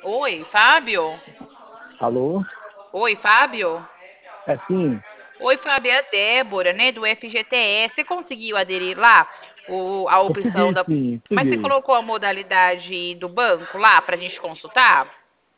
Oi, Fábio? Alô? Oi, Fábio? É sim, Oi, Fábio, é a Débora, né, do FGTS. Você conseguiu aderir lá a opção consegui da. sim, Mas você consegui. colocou a modalidade do banco lá pra gente consultar?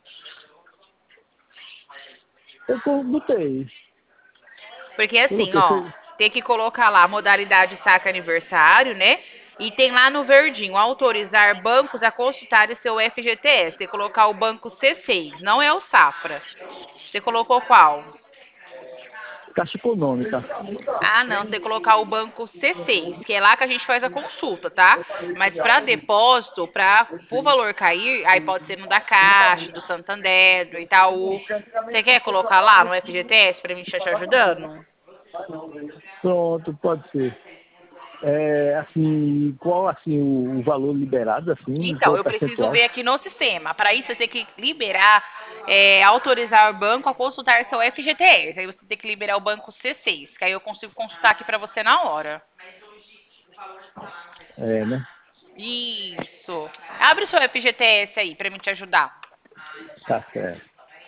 Botei, Porque assim, coloquei. ó, tem que colocar lá a modalidade saque aniversário, né? E tem lá no verdinho, autorizar bancos a consultar o seu FGTS. Tem que colocar o banco C6, não é o Safra. Você colocou qual? Caixa Econômica. Ah, não, você tem que colocar o banco C6, que é lá que a gente faz a consulta, tá? Mas para depósito, para o valor cair, aí pode ser no da Caixa, do Santander, do Itaú. Você quer colocar lá no FGTS para mim estar te ajudando? Pronto, pode ser. Assim, qual assim o valor liberado, assim, Então, qual o eu preciso percentual? ver aqui no sistema. Para isso, você tem que liberar, autorizar o banco a consultar seu FGTS. Aí você tem que liberar o banco C6, que aí eu consigo consultar aqui para você na hora. É, né? Isso. Abre o seu FGTS aí para mim te ajudar. Tá certo.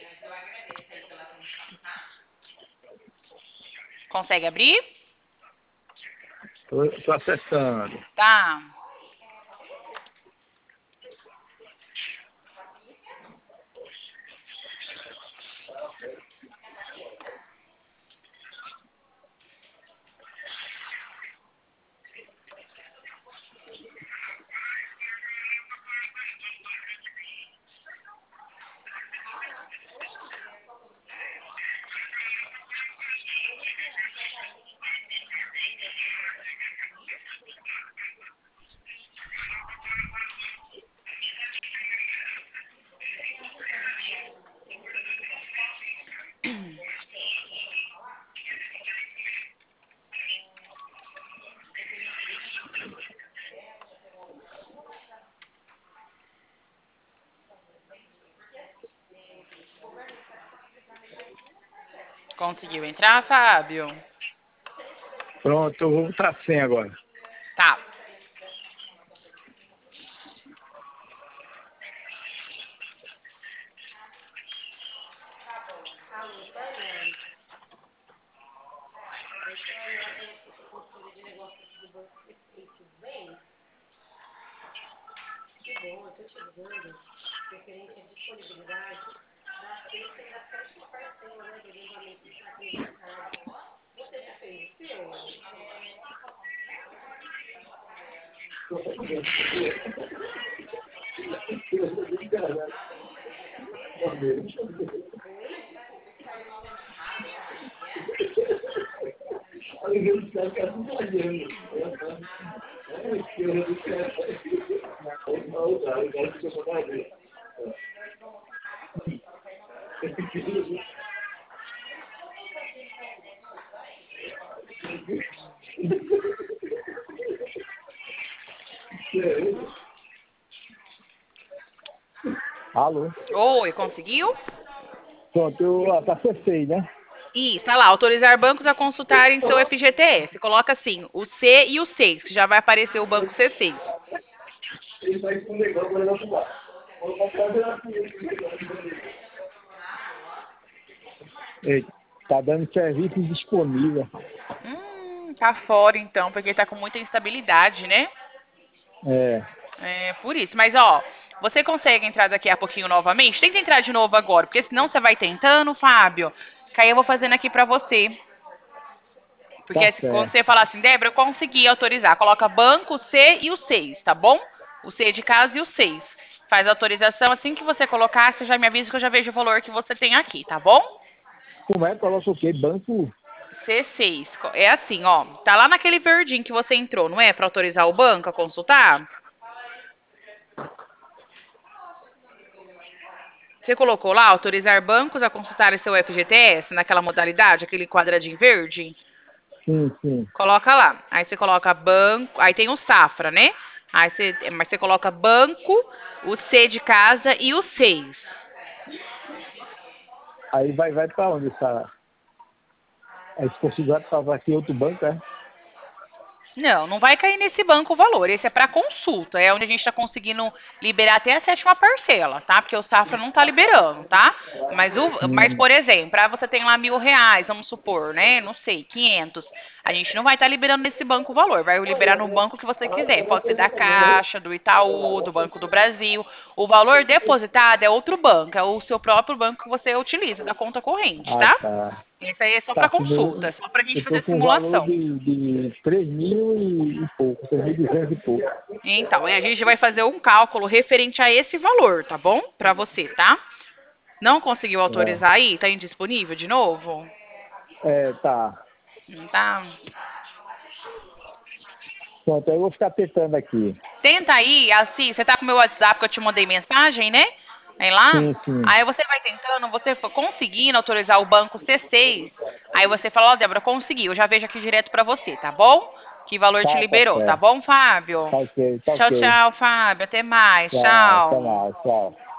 Consegue abrir? Tô acessando. Tá. Conseguiu entrar, Fábio? Pronto, eu vou botar 100 agora. Tá. Alô? Oi, conseguiu? Pronto, tá acessei, né? Isso, tá lá. Autorizar bancos a consultarem seu FGTS. Coloca assim, o C e o 6, que já vai aparecer o banco C6. Ei, tá dando serviço indisponível. Tá fora então, porque tá com muita instabilidade, né? É, É por isso. Mas ó, você consegue entrar daqui a pouquinho novamente? Tenta entrar de novo agora, porque senão você vai tentando, Fábio. Que aí eu vou fazendo aqui pra você. Porque tá quando certo. você falar assim, Débora, eu consegui autorizar. Coloca banco, C e o 6, tá bom? O C de casa e o 6. Faz a autorização. Assim que você colocar, você já me avisa que eu já vejo o valor que você tem aqui, tá bom? Como é? Coloca o quê? Banco? C6. É assim, ó. Tá lá naquele verdinho que você entrou, não é? Pra autorizar o banco a consultar? Você colocou lá, autorizar bancos a consultar seu FGTS, naquela modalidade, aquele quadradinho verde? Sim, sim. Coloca lá. Aí você coloca banco, aí tem o Safra, né? Mas você coloca banco, o C de casa e o 6. Aí vai pra onde essa? É desconfigurado para aqui outro banco, é? Não, não vai cair nesse banco o valor. Esse é para consulta. É onde a gente está conseguindo liberar até a sétima parcela, tá? Porque o Safra não está liberando, tá? Mas, Hum, por exemplo, você tem lá R$ 1.000, vamos supor, né? Não sei, 500. A gente não vai estar liberando nesse banco o valor. Vai liberar no banco que você quiser. Pode ser da Caixa, do Itaú, do Banco do Brasil. O valor depositado é outro banco. É o seu próprio banco que você utiliza, da conta corrente, ah, tá? tá. Esse aí é só Tá, para que consulta. É só para a gente eu tô fazer com um valor simulação. de 3 mil e pouco, 3.200 e pouco. Então, a gente vai fazer um cálculo referente a esse valor, tá bom? Para você, tá? Não conseguiu É, autorizar aí? Tá indisponível de novo? tá. Tá. Pronto, aí eu vou ficar tentando aqui. Tenta aí, assim, você tá com o meu WhatsApp que eu te mandei mensagem, né? Aí lá. Sim, sim. Aí você vai tentando, você for conseguindo autorizar o banco C6. Aí você fala, ó, Débora, consegui. Eu já vejo aqui direto pra você, tá bom? Que valor te Tá liberou, tá certo. bom, Fábio? Tá ok, tá Tchau, ok. tchau, Fábio. Até mais. Tchau, até Tchau. mais, tchau.